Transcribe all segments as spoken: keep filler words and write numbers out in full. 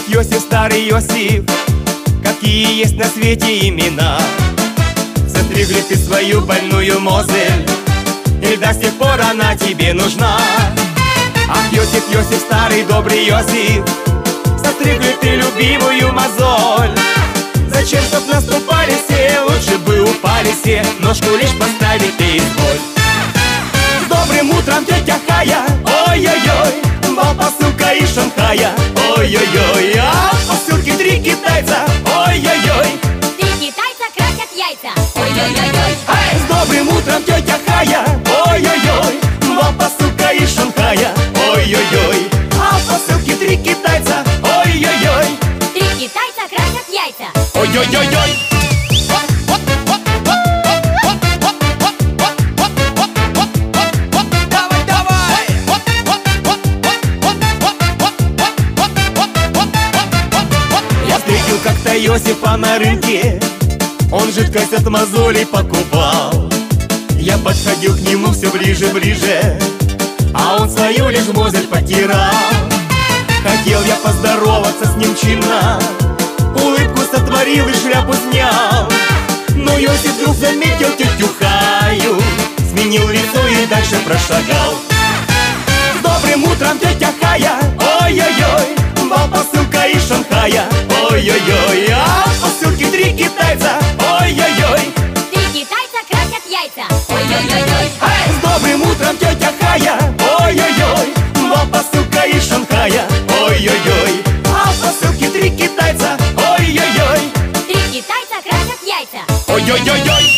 Йосиф, старый Йосиф, какие есть на свете имена. Застригли ты свою больную Мозель, и до сих пор она тебе нужна. Ах, Йосиф, Йосиф, старый добрый Йосиф, застригли ты любимую мозоль. Зачем, чтоб наступали все, лучше бы упали все, ножку лишь поставить ты изволь. С добрым утром, тетя Хая, ой-ой-ой, вам посылка из Шанхая, ой-ой-ой, а в посылке три китайца, ой-ой-ой. Три китайца красят яйца, ой-ой-ой-ой. С добрым утром, тетя Хая, ой-ой-ой, вам посылка из Шанхая, ой-ой-ой, а в посылке три китайца, ой-ой-ой. Три китайца красят яйца, ой-ой-ой-ой. Как-то Йосифа на рынке, он жидкость от мозолей покупал. Я подходил к нему все ближе-ближе, а он свою лишь мозоль потирал. Хотел я поздороваться с ним чинно, улыбку сотворил и шляпу снял. Но Йосиф вдруг заметил тетю Хаю, сменил лицо и дальше прошагал. С добрым утром, тетя Хая, ой-ой-ой, вам посылка из Шанхая, ой-ой-ой, а в посылке три китайца, ой-ой-ой. Три китайца красят яйца, ой-ой-ой-ой. С добрым утром, тетя Хая, ой-ой-ой, вам посылка из Шанхая, ой-ой-ой, а в посылке три китайца, ой-ой-ой. Три китайца красят яйца, ой-ой-ой-ой.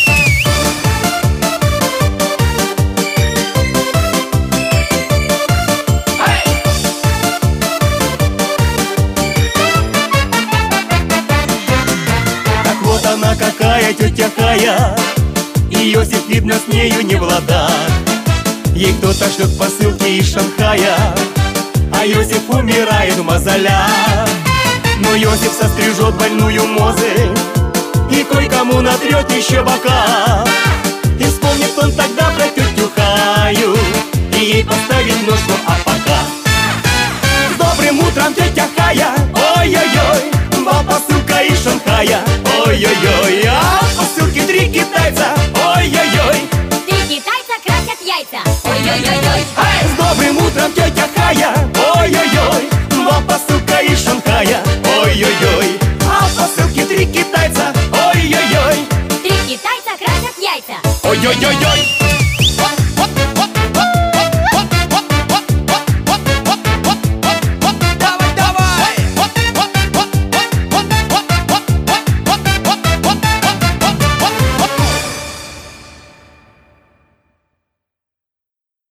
Она какая тетя Хая, и Йосиф, видно, с нею не в ладах. Ей кто-то шлет посылки из Шанхая, а Йосиф умирает в мозолях. Но Йосиф сострижет больную Мозель и кое-кому натрет еще бока. И вспомнит он тогда про тетю Хаю, и ей поставить ножку, а пока. С добрым утром, тетя Хая, ой-ой-ой, вам посылка из Шанхая, ой-ой-ой, а в посылке три китайца, ой-ой-ой. Три китайца красят яйца, ой-ой-ой-ой. С добрым утром, тетя Хая, ой-ой-ой, вам посылка из Шанхая, ой-ой-ой, а в посылке три китайца, ой-ой-ой. Три китайца красят яйца, ой-ой-ой-ой.